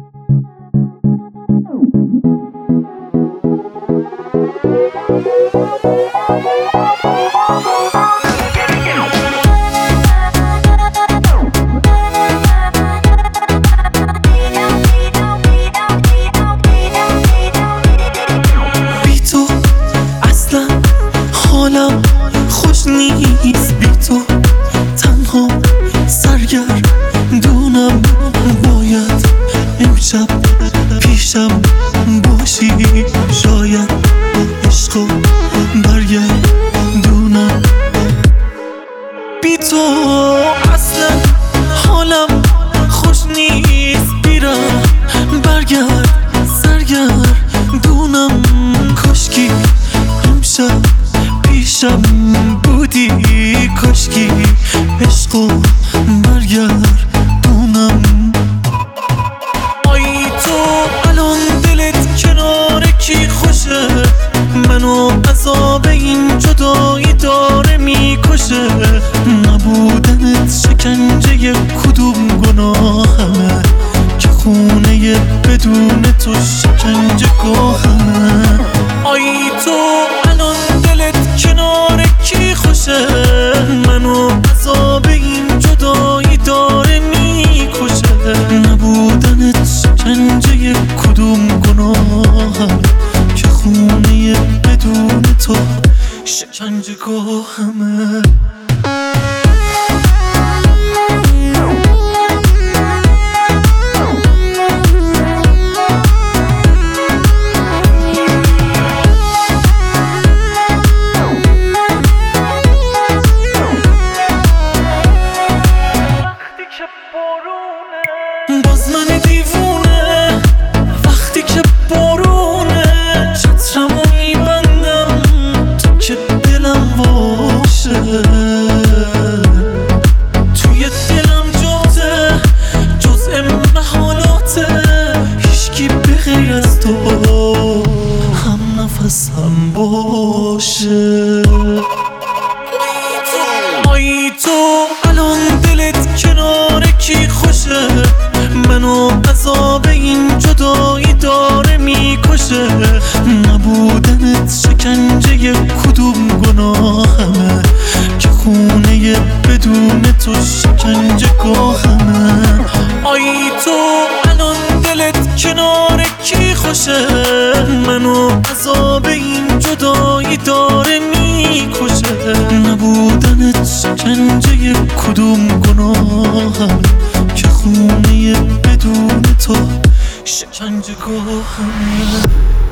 حالم خوش نیست بی تو، تنها سرگردونم. باید امشب پیشم باشی، شاید عشقو برگردونم. بی تو اصلا حالم خوش نیست، بیرم برگرد سرگردونم. کاشکی امشب پیشم بودی، کاشکی عشقو برگردونم. آی تو الان دلت کنار کی خوشه؟ منو عذاب این جدایی داره میکشه. نبودنت شکنجه کدوم گناهمه که خونه بدون تو شکنجه گاهمه. آی تو الان دلت کنار کی خوشه؟ منو عذاب این جدایی داره میکشه. نبودنت شکنجه کدوم گناهم که خونه بدون تو شکنجه گاهمه. باز من دیوونه وقتی که بارونه، چترمو میبندم تا که دلم باشه. توی دلم جاته جزء محالاته، هیچکی به غیر از تو هم نفسم باشه. آی تو الان دلت کنار کی خوشه؟ منو عذاب این جدایی داره میکشه. نبودنت شکنجه کدوم گناهمه که خونه بدون تو شکنجه گاهمه. آی تو الان دلت کنار کی خوشه؟ منو عذاب این جدایی داره میکشه. نبودنت شکنجه کدوم گناهم که خونه بدون تو شکنجه گاهمه.